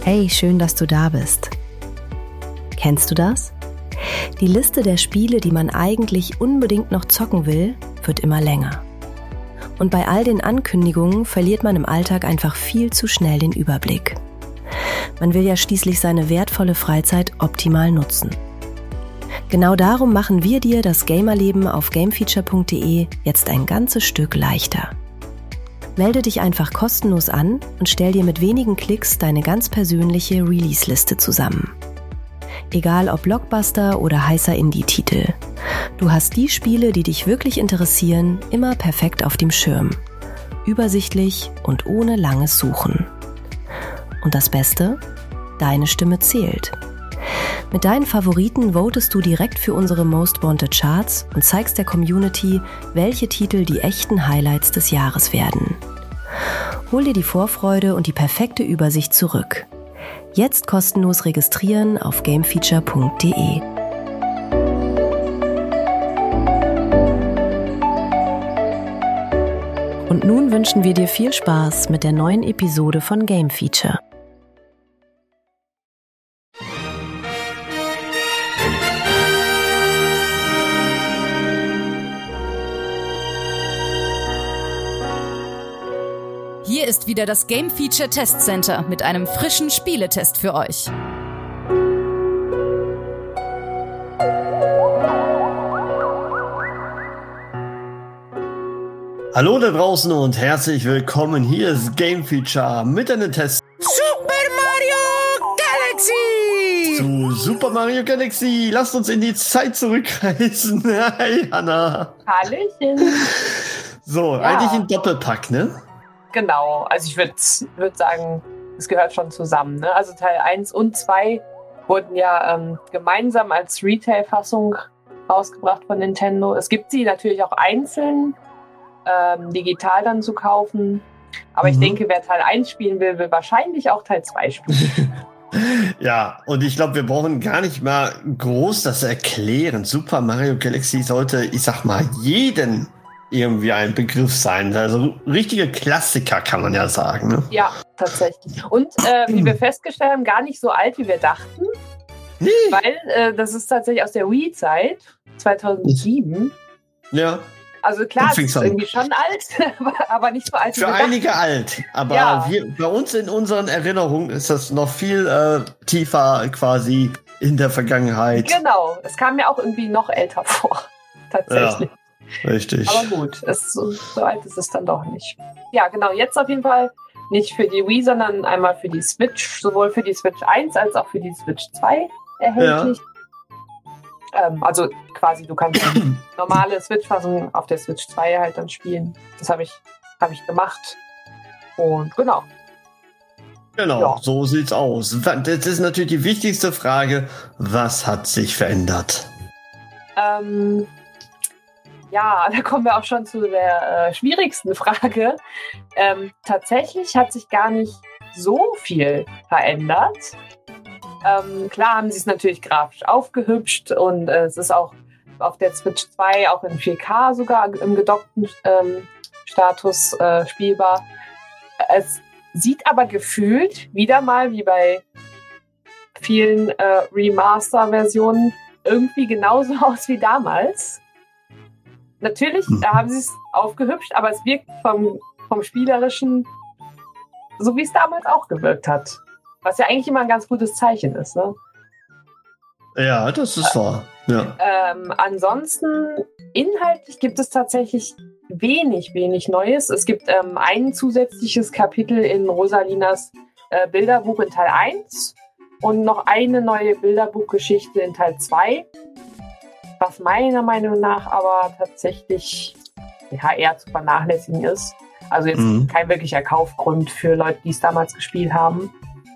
Hey, schön, dass du da bist. Kennst du das? Die Liste der Spiele, die man eigentlich unbedingt noch zocken will, wird immer länger. Und bei all den Ankündigungen verliert man im Alltag einfach viel zu schnell den Überblick. Man will ja schließlich seine wertvolle Freizeit optimal nutzen. Genau darum machen wir dir das Gamerleben auf gamefeature.de jetzt ein ganzes Stück leichter. Melde dich einfach kostenlos an und stell dir mit wenigen Klicks deine ganz persönliche Release-Liste zusammen. Egal ob Blockbuster oder heißer Indie-Titel. Du hast die Spiele, die dich wirklich interessieren, immer perfekt auf dem Schirm. Übersichtlich und ohne langes Suchen. Und das Beste? Deine Stimme zählt. Mit deinen Favoriten votest du direkt für unsere Most Wanted Charts und zeigst der Community, welche Titel die echten Highlights des Jahres werden. Hol dir die Vorfreude und die perfekte Übersicht zurück. Jetzt kostenlos registrieren auf gamefeature.de. Und nun wünschen wir dir viel Spaß mit der neuen Episode von Game Feature. Hier ist wieder das Game Feature Test Center mit einem frischen Spieletest für euch. Hallo da draußen und herzlich willkommen. Hier ist Game Feature mit einem Test Super Mario Galaxy! zu Super Mario Galaxy. Lasst uns in die Zeit zurückreisen. Hi, Hanna. Hallöchen. So, Ja. eigentlich ein Doppelpack, ne? Genau, also ich würd sagen, es gehört schon zusammen. Ne? Also Teil 1 und 2 wurden ja gemeinsam als Retail-Fassung rausgebracht von Nintendo. Es gibt sie natürlich auch einzeln digital dann zu kaufen. Aber ich denke, wer Teil 1 spielen will, will wahrscheinlich auch Teil 2 spielen. Ja, und ich glaube, wir brauchen gar nicht mal groß das erklären. Super Mario Galaxy sollte, ich sag mal, jeden irgendwie ein Begriff sein. Also richtige Klassiker, kann man ja sagen. Ne? Ja, tatsächlich. Und wie wir festgestellt haben, gar nicht so alt, wie wir dachten. Nee. Weil das ist tatsächlich aus der Wii-Zeit, 2007. Ja. Also klar, es Fing's ist an. irgendwie schon alt, aber nicht so alt wie Für wir dachten. einige alt, aber Ja. bei uns in unseren Erinnerungen ist das noch viel tiefer quasi in der Vergangenheit. Genau, es kam mir auch irgendwie noch älter vor, tatsächlich. Ja, richtig. Aber gut, so alt ist es dann doch nicht. Ja, genau, jetzt auf jeden Fall nicht für die Wii, sondern einmal für die Switch, sowohl für die Switch 1 als auch für die Switch 2 erhältlich. Also quasi, du kannst die normale Switch-Fassung auf der Switch 2 halt dann spielen. Das habe ich gemacht. Und genau. Genau, Ja. so sieht's aus. Das ist natürlich die wichtigste Frage. Was hat sich verändert? Ja, da kommen wir auch schon zu der schwierigsten Frage. Tatsächlich hat sich gar nicht so viel verändert. Klar haben sie es natürlich grafisch aufgehübscht und es ist auch auf der Switch 2 auch in 4K sogar im gedockten Status spielbar. Es sieht aber gefühlt wieder mal wie bei vielen Remaster-Versionen irgendwie genauso aus wie damals. Natürlich haben sie es aufgehübscht, aber es wirkt vom Spielerischen so, wie es damals auch gewirkt hat. Was ja eigentlich immer ein ganz gutes Zeichen ist. Ne? Ja, das ist wahr. Ja. Ansonsten, inhaltlich gibt es tatsächlich wenig Neues. Es gibt ein zusätzliches Kapitel in Rosalinas Bilderbuch in Teil 1 und noch eine neue Bilderbuchgeschichte in Teil 2. Was meiner Meinung nach aber tatsächlich eher zu vernachlässigen ist. Also jetzt kein wirklicher Kaufgrund für Leute, die es damals gespielt haben.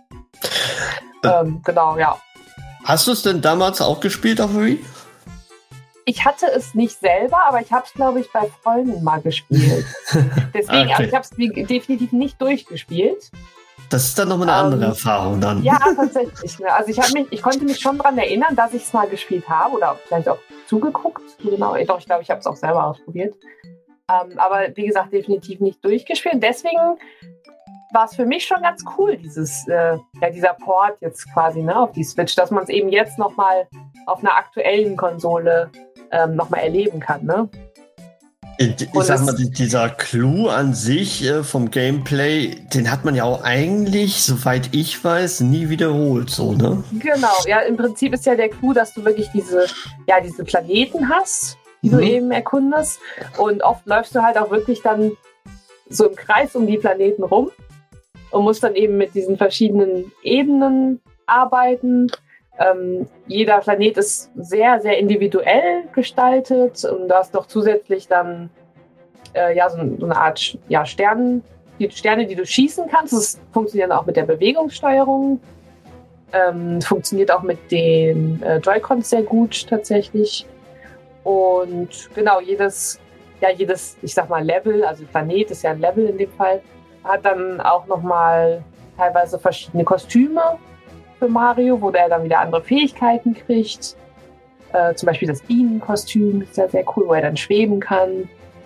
Genau, ja. Hast du es denn damals auch gespielt auf Wii? Ich hatte es nicht selber, aber ich habe es, glaube ich, bei Freunden mal gespielt. Deswegen, Okay. also ich habe es definitiv nicht durchgespielt. Das ist dann nochmal eine andere Erfahrung dann. Ja, tatsächlich. Ne? Also ich konnte mich schon daran erinnern, dass ich es mal gespielt habe oder vielleicht auch zugeguckt. Genau, doch, ich glaube, ich habe es auch selber ausprobiert. Aber wie gesagt, definitiv nicht durchgespielt. Deswegen war es für mich schon ganz cool, dieser Port jetzt quasi, ne, auf die Switch, dass man es eben jetzt nochmal auf einer aktuellen Konsole nochmal erleben kann, ne? Ich sag mal, dieser Clou an sich vom Gameplay, den hat man ja auch eigentlich, soweit ich weiß, nie wiederholt, so, ne? Genau, ja, im Prinzip ist ja der Clou, dass du wirklich diese Planeten hast, die du eben erkundest. Und oft läufst du halt auch wirklich dann so im Kreis um die Planeten rum und musst dann eben mit diesen verschiedenen Ebenen arbeiten. Jeder Planet ist sehr, sehr individuell gestaltet und du hast noch zusätzlich dann so eine Art Sterne, die du schießen kannst. Das funktioniert auch mit der Bewegungssteuerung. Funktioniert auch mit den Joy-Cons sehr gut tatsächlich. Und genau, jedes, ich sag mal, Level, also Planet ist ja ein Level in dem Fall, hat dann auch nochmal teilweise verschiedene Kostüme für Mario, wo der dann wieder andere Fähigkeiten kriegt. Zum Beispiel das Bienenkostüm ist ja sehr cool, wo er dann schweben kann.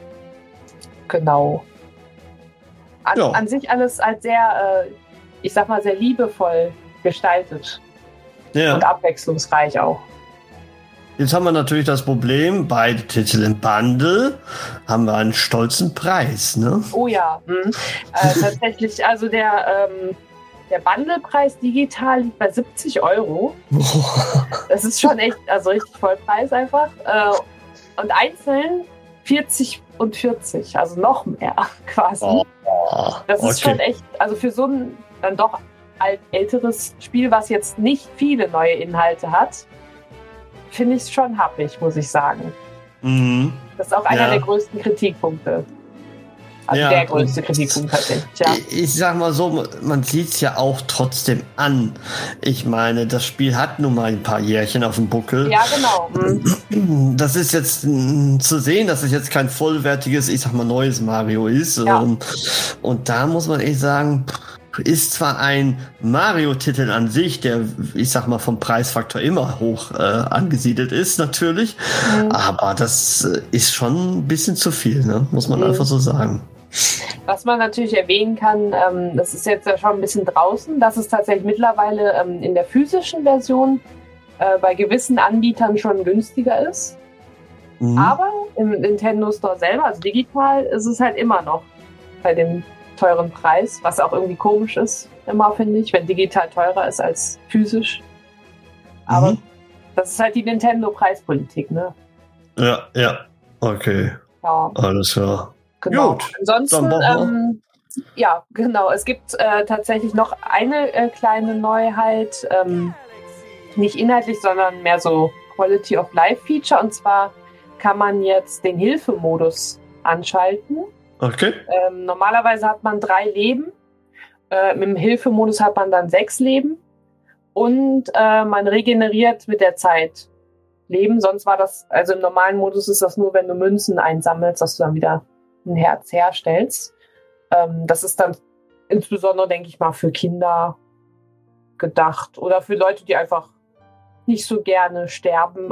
Genau. An sich alles als sehr, ich sag mal, sehr liebevoll gestaltet. Ja. Und abwechslungsreich auch. Jetzt haben wir natürlich das Problem, beide Titel im Bundle haben wir einen stolzen Preis, ne? Oh ja, tatsächlich, also der Bundlepreis digital liegt bei 70 €. Das ist schon echt, also richtig Vollpreis einfach. Und einzeln 40 und 40, also noch mehr quasi. Das ist schon echt, also für so ein dann doch älteres Spiel, was jetzt nicht viele neue Inhalte hat, finde ich es schon happig, muss ich sagen. Mhm. Das ist auch einer der größten Kritikpunkte. Also der größte Kritikpunkt tatsächlich, ja. Ich sag mal so, man sieht es ja auch trotzdem an. Ich meine, das Spiel hat nun mal ein paar Jährchen auf dem Buckel. Ja, genau. Mhm. Das ist jetzt zu sehen, dass es jetzt kein vollwertiges, ich sag mal, neues Mario ist. Ja. Und da muss man echt sagen, ist zwar ein Mario-Titel an sich, der, ich sag mal, vom Preisfaktor immer hoch angesiedelt ist, natürlich. Aber das ist schon ein bisschen zu viel, ne? Muss man einfach so sagen. Was man natürlich erwähnen kann, das ist jetzt ja schon ein bisschen draußen, dass es tatsächlich mittlerweile in der physischen Version bei gewissen Anbietern schon günstiger ist. Aber im Nintendo Store selber, also digital, ist es halt immer noch bei dem teuren Preis, was auch irgendwie komisch ist, immer finde ich, wenn digital teurer ist als physisch. Aber das ist halt die Nintendo-Preispolitik, ne? Ja, okay. Ja. Alles klar. Genau. Gut. Ansonsten, genau. Es gibt tatsächlich noch eine kleine Neuheit, nicht inhaltlich, sondern mehr so Quality of Life Feature. Und zwar kann man jetzt den Hilfemodus anschalten. Okay. Normalerweise hat man 3 Leben. Mit dem Hilfemodus hat man dann 6 Leben. Und man regeneriert mit der Zeit Leben. Sonst war das, also im normalen Modus ist das nur, wenn du Münzen einsammelst, dass du dann wieder ein Herz herstellst. Das ist dann insbesondere, denke ich mal, für Kinder gedacht. Oder für Leute, die einfach nicht so gerne sterben.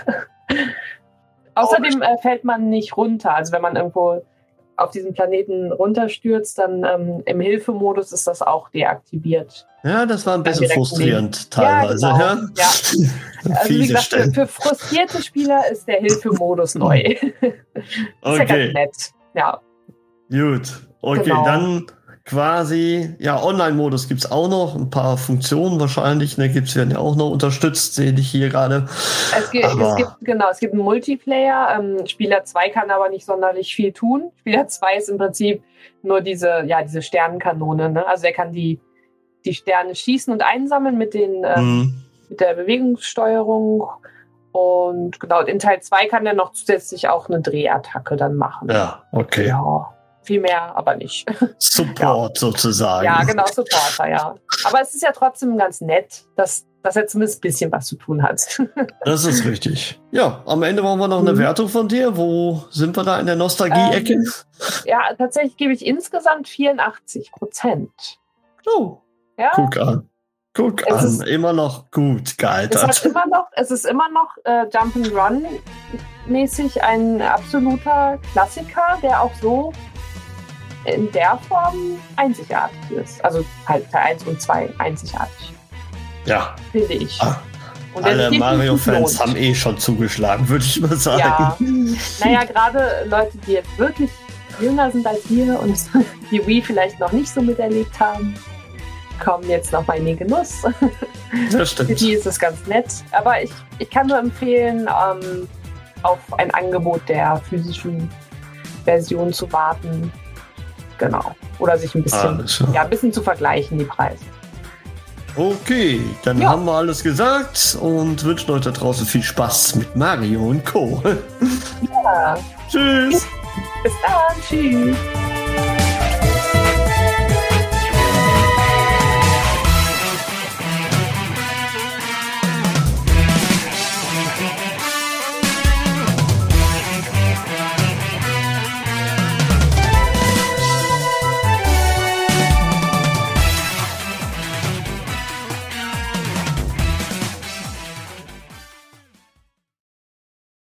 Außerdem fällt man nicht runter. Also wenn man irgendwo auf diesen Planeten runterstürzt, dann im Hilfemodus ist das auch deaktiviert. Ja, das war ein bisschen frustrierend teilweise. Ja, genau. Ja. Also wie gesagt, für frustrierte Spieler ist der Hilfemodus neu. Ist ja ganz nett. Ja. Gut. Okay, genau. Dann quasi, Online-Modus gibt es auch noch, ein paar Funktionen wahrscheinlich, ne, werden ja auch noch unterstützt, sehe ich hier gerade. Es gibt einen Multiplayer, Spieler 2 kann aber nicht sonderlich viel tun. Spieler 2 ist im Prinzip nur diese Sternenkanone, ne? Also er kann die Sterne schießen und einsammeln mit der Bewegungssteuerung. Und genau, in Teil 2 kann er noch zusätzlich auch eine Drehattacke dann machen. Ja, okay. Ja. Viel mehr, aber nicht. Support sozusagen. Ja, genau, Supporter, ja. Aber es ist ja trotzdem ganz nett, dass er zumindest ein bisschen was zu tun hat. Das ist richtig. Ja, am Ende brauchen wir noch eine Wertung von dir. Wo sind wir da in der Nostalgie-Ecke? Ja, tatsächlich gebe ich insgesamt 84%. Oh, ja? Guck an. Immer noch gut gealtert. Es ist immer noch Jump'n'Run mäßig ein absoluter Klassiker, der auch so in der Form einzigartig ist. Also halt Teil 1 und 2 einzigartig. Ja. Finde ich. Und alle Mario-Fans haben schon zugeschlagen, würde ich mal sagen. Ja. Naja, gerade Leute, die jetzt wirklich jünger sind als wir und die Wii vielleicht noch nicht so miterlebt haben, kommen jetzt noch mal in den Genuss. Das stimmt. Für die ist es ganz nett. Aber ich kann nur empfehlen, auf ein Angebot der physischen Version zu warten. Genau. Oder sich ein bisschen zu vergleichen, die Preise. Okay, dann haben wir alles gesagt und wünschen euch da draußen viel Spaß mit Mario und Co. Ja. Tschüss. Bis dann. Tschüss.